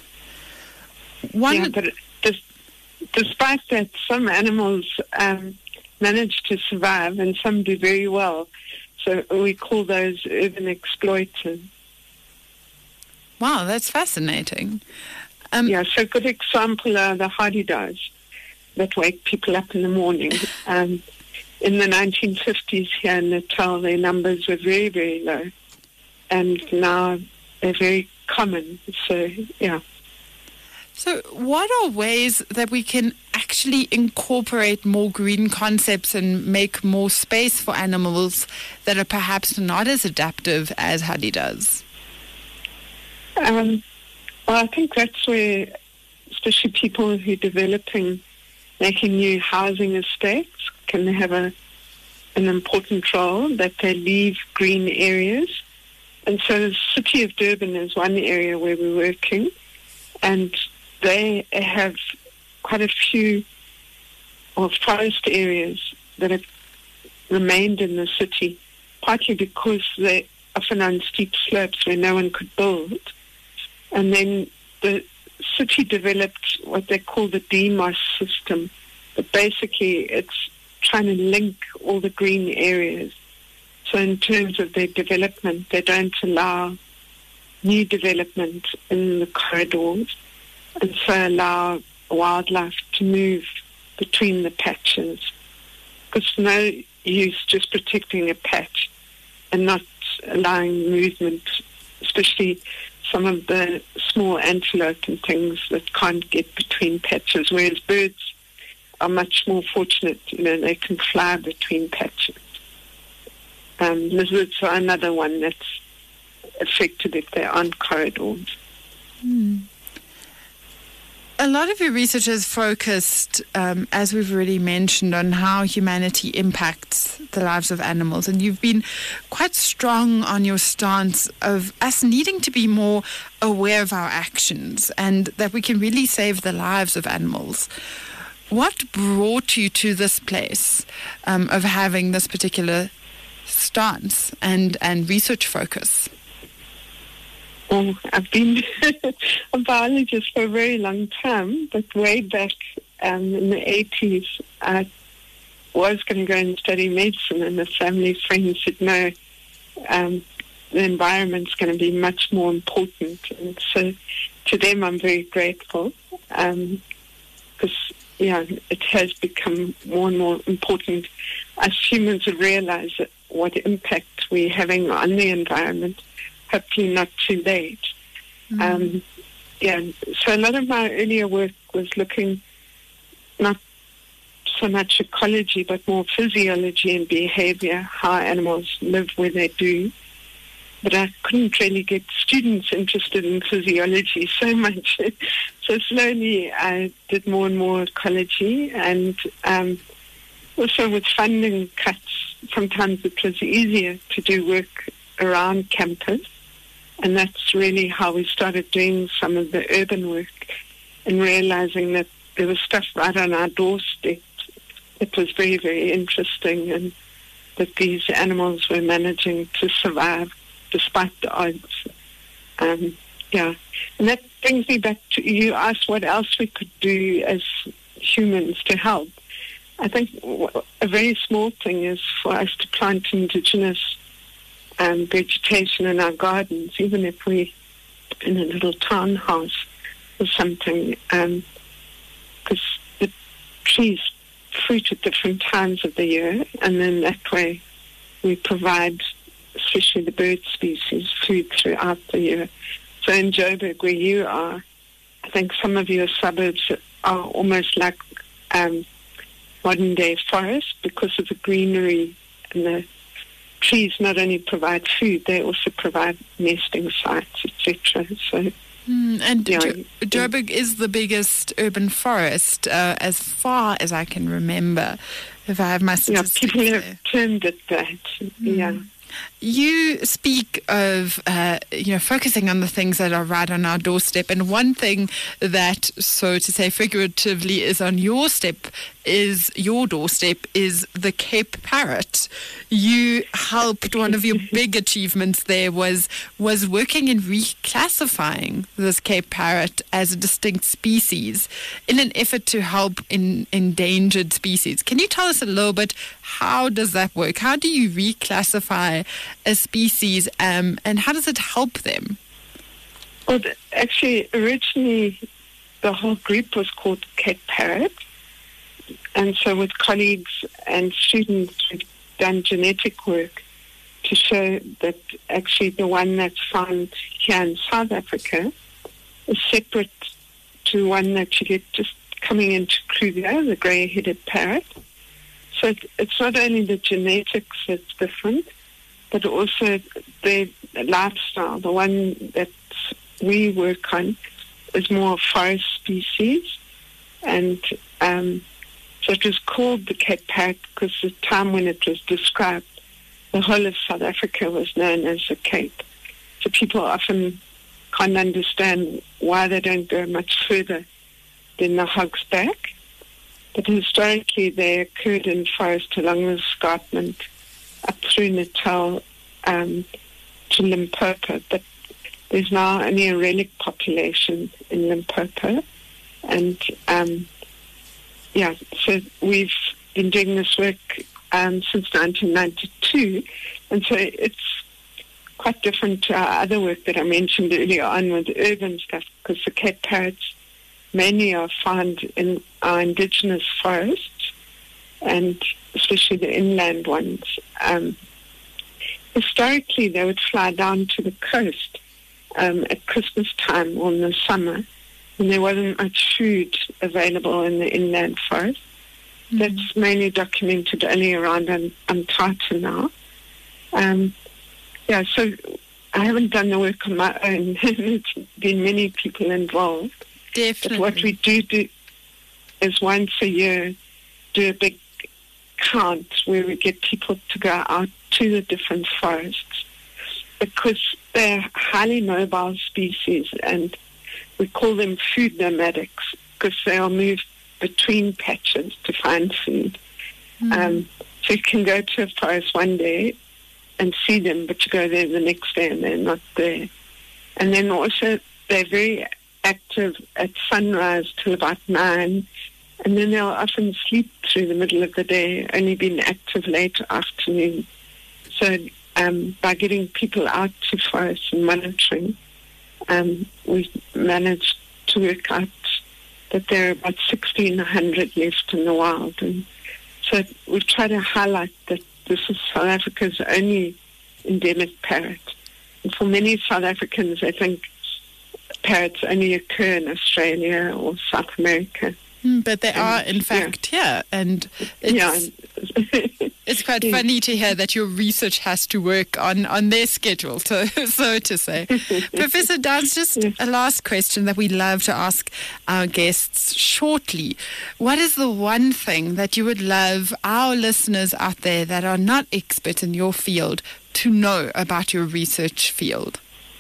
One yeah, but it, despite that, some animals um, manage to survive and some do very well. So we call those urban exploiters. Wow, that's fascinating. Um, yeah, so a good example are the hardy-does that wake people up in the morning. Um, in the nineteen fifties here in Natal, their numbers were very, very low. And now they're very common. So, yeah. So what are ways that we can actually incorporate more green concepts and make more space for animals that are perhaps not as adaptive as hardy-does? Um, well, I think that's where, especially people who are developing making new housing estates can have a an important role, that they leave green areas. And so the city of Durban is one area where we're working, and they have quite a few of forest areas that have remained in the city, partly because they're often on steep slopes where no one could build. And then the city developed what they call the D M O S system, but basically it's trying to link all the green areas. So in terms of their development, they don't allow new development in the corridors, and so allow wildlife to move between the patches. Because no use just protecting a patch and not allowing movement, especially some of the small antelope and things that can't get between patches, whereas birds are much more fortunate. You know, they can fly between patches. Um, lizards are another one that's affected if they're on corridors. Hmm. A lot of your research has focused, um, as we've already mentioned, on how humanity impacts the lives of animals. And you've been quite strong on your stance of us needing to be more aware of our actions and that we can really save the lives of animals. What brought you to this place um, of having this particular stance and, and research focus? Oh, I've been a biologist for a very long time, but way back um, in the eighties, I was going to go and study medicine, and a family friend said, no, um, the environment's going to be much more important. And so to them, I'm very grateful, because, um, yeah, it has become more and more important us humans would realize that what impact we're having on the environment, hopefully not too late. Mm. Um, yeah, so a lot of my earlier work was looking not so much ecology, but more physiology and behavior, how animals live where they do. But I couldn't really get students interested in physiology so much. So slowly I did more and more ecology, and um, also with funding cuts, sometimes it was easier to do work around campus. And that's really how we started doing some of the urban work and realizing that there was stuff right on our doorstep. It was very, very interesting, and that these animals were managing to survive despite the odds. Um, yeah. And that brings me back to, you asked what else we could do as humans to help. I think a very small thing is for us to plant indigenous um, vegetation in our gardens, even if we're in a little townhouse or something, because um, the trees fruit at different times of the year, and then that way we provide, especially the bird species, food throughout the year. So in Joburg, where you are, I think some of your suburbs are almost like um, modern-day forests because of the greenery, and the trees not only provide food, they also provide nesting sites, et cetera. So, mm, and yeah, jo- Joburg is the biggest urban forest, uh, as far as I can remember, if I have my statistics. Yeah, people there. have termed it that. Mm. Yeah. You speak of, uh, you know, focusing on the things that are right on our doorstep. And one thing that, so to say figuratively, is on your step, is your doorstep, is the Cape parrot. You helped, one of your big achievements there was was working in reclassifying this Cape parrot as a distinct species in an effort to help in endangered species. Can you tell us a little bit, how does that work? How do you reclassify a species, um, and how does it help them? Well, actually, originally the whole group was called Cape Parrot. And so with colleagues and students, we've done genetic work to show that actually the one that's found here in South Africa is separate to one that you get just coming into Kruger, the grey-headed parrot. So it's not only the genetics that's different, but also the lifestyle. The one that we work on is more a forest species. And um, so it was called the Cape parrot because the time when it was described, the whole of South Africa was known as the Cape. So people often can't understand why they don't go much further than the Hog's Back. But historically, they occurred in forest along the escarpment up through Natal um, to Limpopo. But there's now only a relic population in Limpopo. And, um, yeah, so we've been doing this work um, since nineteen ninety-two. And so it's quite different to our other work that I mentioned earlier on with urban stuff, because the Cape parrots mainly are found in our indigenous forests, and especially the inland ones. Um, historically, they would fly down to the coast um, at Christmas time or in the summer, and there wasn't much food available in the inland forest. Mm-hmm. That's mainly documented only around Umtata now. Um, yeah, so I haven't done the work on my own. There's been many people involved. Definitely. But what we do do is once a year do a big count where we get people to go out to the different forests, because they're highly mobile species, and we call them food nomadics because they'll move between patches to find food. Mm. Um, so you can go to a forest one day and see them, but you go there the next day and they're not there. And then also they're very active at sunrise till about nine, and then they'll often sleep through the middle of the day, only being active late afternoon. So um, by getting people out to forests and monitoring, um, we managed to work out that there are about sixteen hundred left in the wild, and So we try to highlight that this is South Africa's only endemic parrot. And for many South Africans, they think parrots only occur in Australia or South America. Mm, but they and, are, in fact, yeah. here. And it's, yeah. it's quite yeah. funny to hear that your research has to work on, on their schedule, to, so to say. Professor Downs, just yeah. a last question that we love to ask our guests shortly. What is the one thing that you would love our listeners out there that are not experts in your field to know about your research field?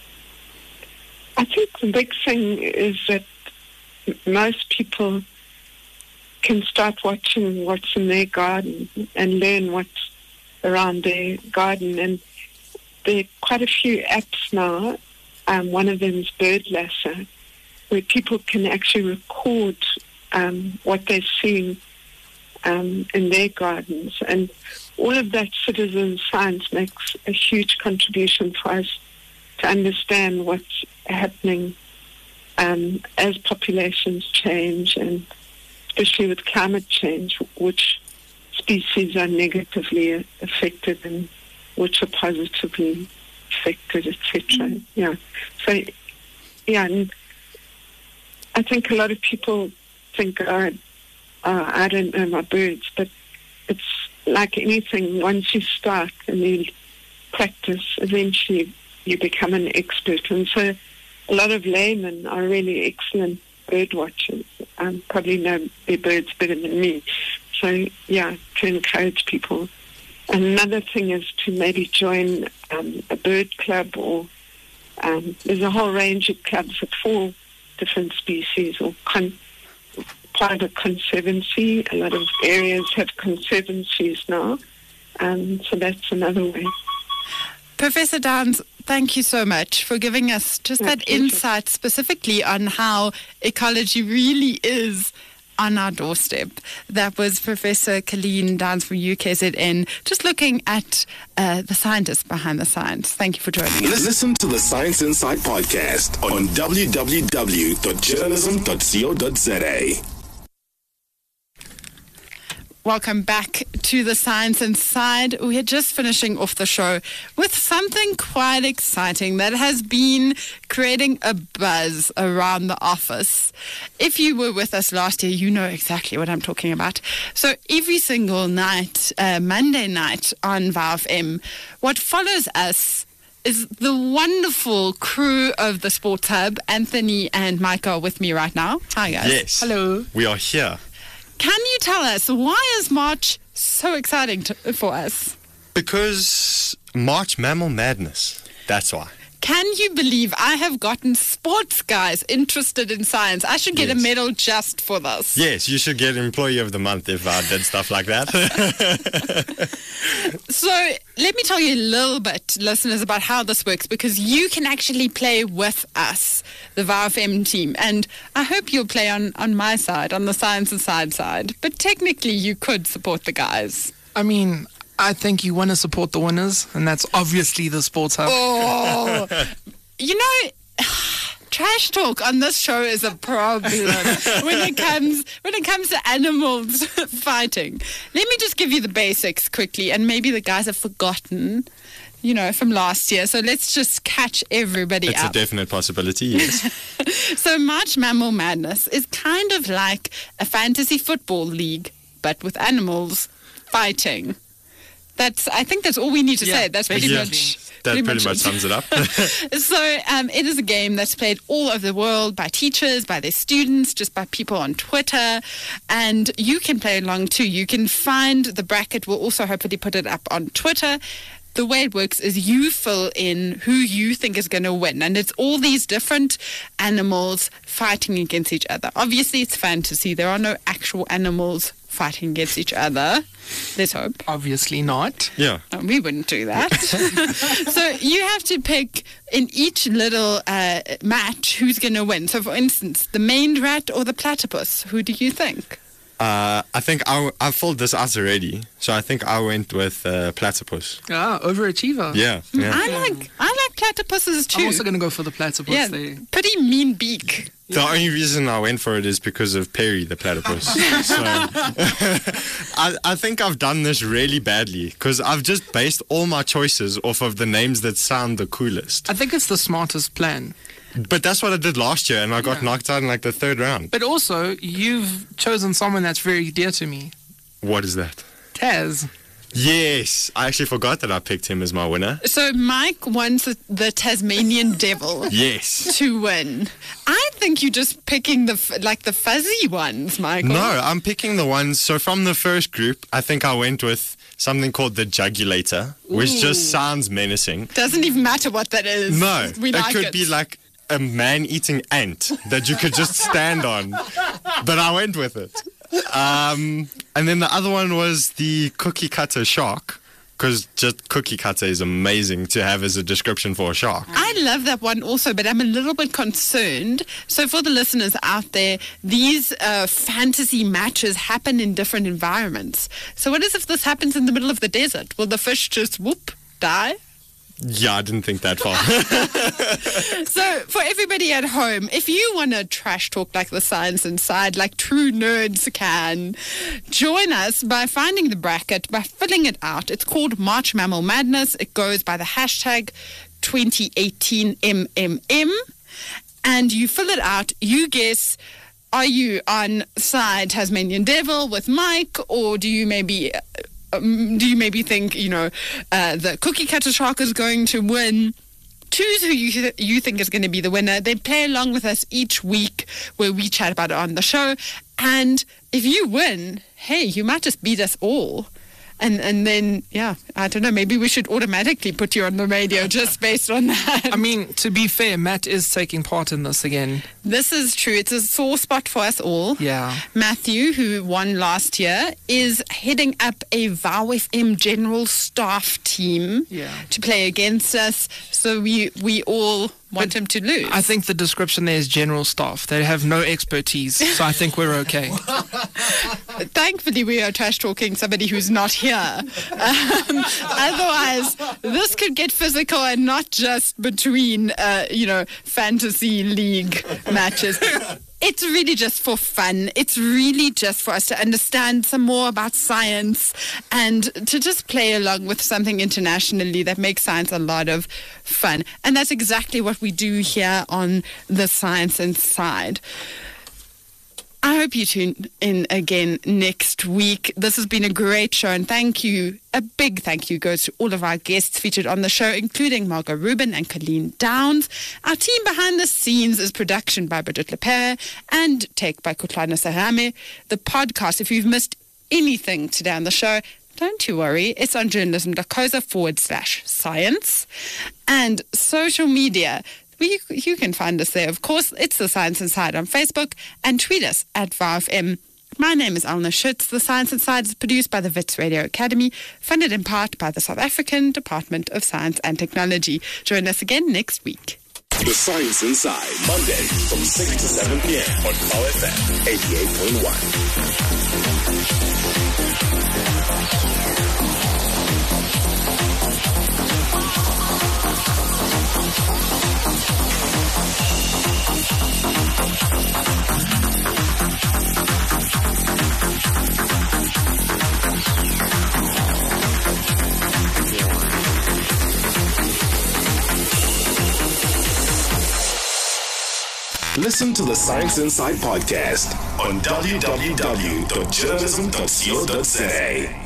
I think the big thing is that most people can start watching what's in their garden and learn what's around their garden. And there are quite a few apps now. Um, one of them is Birdlasser, where people can actually record um, what they're seeing um, in their gardens. And all of that citizen science makes a huge contribution for us to understand what's happening um, as populations change, and especially with climate change, which species are negatively affected and which are positively affected, et cetera. Mm. Yeah. So, yeah, and I think a lot of people think, oh, uh, I don't know my birds, but it's like anything. Once you start and you practice, eventually you become an expert. And so a lot of laymen are really excellent bird watchers, um, probably know their birds better than me. So, yeah, to encourage people. And another thing is to maybe join um, a bird club, or um, there's a whole range of clubs of four different species, or con- part of a conservancy. A lot of areas have conservancies now. Um, so that's another way. Professor Downs, thank you so much for giving us just My that pleasure. insight specifically on how ecology really is on our doorstep. That was Professor Colleen Downs from U K Z N, just looking at uh, the scientists behind the science. Thank you for joining us. Listen to the Science Inside podcast on w w w dot journalism dot co dot z a. Welcome back to the Science Inside. We're just finishing off the show with something quite exciting that has been creating a buzz around the office. If you were with us last year, you know exactly what I'm talking about. So every single night, uh, Monday night on V O W F M, what follows us is the wonderful crew of the Sports Hub. Anthony and Micah are with me right now. Hi, guys. Yes. Hello. We are here. Can you tell us, why is March so exciting to, for us? Because March Mammal Madness. That's why. Can you believe I have gotten sports guys interested in science? I should get Yes. a medal just for this. Yes, you should get Employee of the Month if I did stuff like that. So let me tell you a little bit, listeners, about how this works, because you can actually play with us, the V O W F M team. And I hope you'll play on, on my side, on the Science Inside side. But technically, you could support the guys. I mean, I think you want to support the winners, and that's obviously the Sports Hub. Oh, you know, trash talk on this show is a problem when it comes when it comes to animals fighting. Let me just give you the basics quickly, and maybe the guys have forgotten, you know, from last year. So let's just catch everybody It's up. a definite possibility, yes. So March Mammal Madness is kind of like a fantasy football league, but with animals fighting. That's. I think that's all we need to Yeah, say. That's pretty Yeah. much. That pretty much it. sums it up. So um, it is a game that's played all over the world by teachers, by their students, just by people on Twitter. And you can play along too. You can find the bracket. We'll also hopefully put it up on Twitter. The way it works is you fill in who you think is going to win. And it's all these different animals fighting against each other. Obviously, it's fantasy. There are no actual animals fighting against each other. Let's hope. Obviously not. Yeah. No, we wouldn't do that. So you have to pick in each little uh, match who's going to win. So, for instance, the maned rat or the platypus. Who do you think? Uh, I think I, I filled this out already, so I think I went with uh, platypus. Ah, overachiever. Yeah, yeah. I like I like platypuses too. I'm also going to go for the platypus yeah, there. pretty mean beak. The only reason I went for it is because of Perry the platypus. So I, I think I've done this really badly because I've just based all my choices off of the names that sound the coolest. I think it's the smartest plan. But that's what I did last year, and I got Yeah. knocked out in like the third round. But also, you've chosen someone that's very dear to me. What is that? Taz. Yes, I actually forgot that I picked him as my winner. So Mike wants the, the Tasmanian devil Yes. to win. I think you're just picking the f- like the fuzzy ones, Michael. No, I'm picking the ones. So from the first group, I think I went with something called the Jugulator, which Ooh. just sounds menacing. Doesn't even matter what that is. No, we it like could it. be like a man-eating ant that you could just stand on. But I went with it. Um, and then the other one was the cookie cutter shark, because just cookie cutter is amazing to have as a description for a shark. I love that one also, but I'm a little bit concerned. So for the listeners out there, these uh, fantasy matches happen in different environments. So what is if this happens in the middle of the desert? Will the fish just whoop, die? Yeah, I didn't think that far. So for everybody at home, if you want to trash talk like the Science Inside, like true nerds can, join us by finding the bracket, by filling it out. It's called March Mammal Madness. It goes by the hashtag twenty eighteen M M M. And you fill it out. You guess, are you on side Tasmanian Devil with Mike, or do you maybe... Um, do you maybe think, you know, uh, the cookie cutter shark is going to win? Choose who you, th- you think is going to be the winner. Then play along with us each week where we chat about it on the show. And if you win, hey, you might just beat us all. And and then, yeah, I don't know, maybe we should automatically put you on the radio just based on that. I mean, to be fair, Matt is taking part in this again. This is true. It's a sore spot for us all. Yeah. Matthew, who won last year, is heading up a Vow F M general staff team Yeah. to play against us. So we we all want him to lose. I think the description there is general staff. They have no expertise, so I think we're okay. Thankfully, we are trash talking somebody who's not here. Um, otherwise, this could get physical and not just between, uh, you know, fantasy league matches. It's really just for fun. It's really just for us to understand some more about science and to just play along with something internationally that makes science a lot of fun. And that's exactly what we do here on the Science Inside. I hope you tune in again next week. This has been a great show, and thank you. A big thank you goes to all of our guests featured on the show, including Margot Rubin and Colleen Downs. Our team behind the scenes is production by Bridget Lepere and tech by Kutlana Sahame. The podcast, if you've missed anything today on the show, don't you worry. It's on journalism.coza forward slash science. And social media. You, you can find us there. Of course, it's The Science Inside on Facebook, and tweet us at V A F M. My name is Alna Schutz. The Science Inside is produced by the Wits Radio Academy, funded in part by the South African Department of Science and Technology. Join us again next week. The Science Inside, Monday from six to seven p.m. on V A F M eighty-eight point Listen to the Science Inside podcast on w w w dot journalism dot co dot za.